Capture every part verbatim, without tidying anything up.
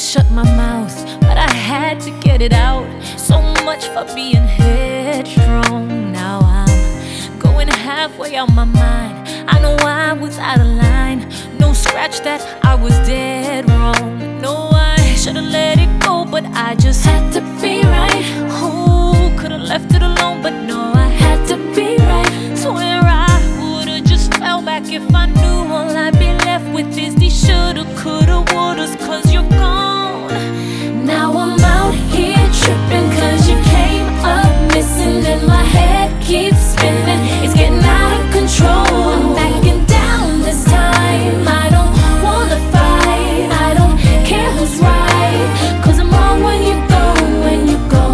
shut my mouth, but I had to get it out. So much for being headstrong. Now I'm going halfway out my mind. I know I was out of line. No, scratch that, I was dead wrong. No, I should've let it go, but I just had to be right. Who could've left it alone, but no, I had to be right. Swear I would've just fell back if I knew all I'd be left with is these shoulda, coulda, wouldas, cause you're gone. Now I'm out here tripping cause you came up missing and my head keeps spinning. It's getting out of control. I'm backing down this time. I don't wanna fight. I don't care who's right, cause I'm wrong when you go, when you go.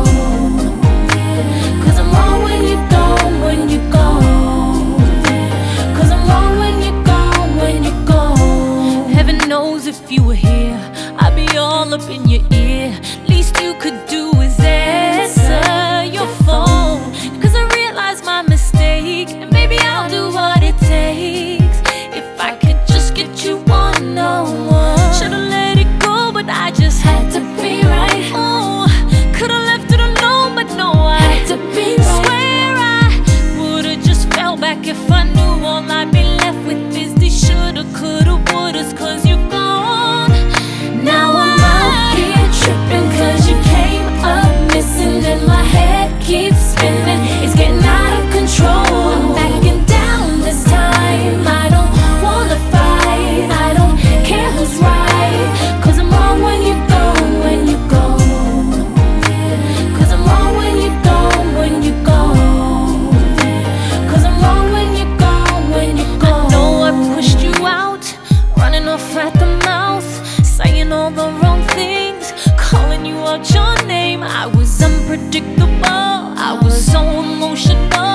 Cause I'm wrong when you go, when you go. Cause I'm wrong when you go, when you go. Heaven knows if you were here, I'd be all up in your ear. Least you could do is answer your phone. Cause I realized my mistake, and baby I'll do what it takes. If I could just get you one on one. Should've let it go, but I just had to be right. Oh, could've left it alone, but no, I had to be right. Swear I would've just fell back if I knew all I'd be left with is these shoulda, coulda, wouldas, cause you're gone. Now I'm out here tripping cause you came up missing and my head keeps spinning. It's getting out of control. I'm backing down this time. I don't wanna fight. I don't care who's right, cause I'm wrong when you go, when you go. Cause I'm wrong when you go, when you go. Cause I'm wrong when you go, when you go. I know I pushed you out, running off at the mouth, saying all the wrong things, calling you out your name. I was unpredictable, I was so emotional.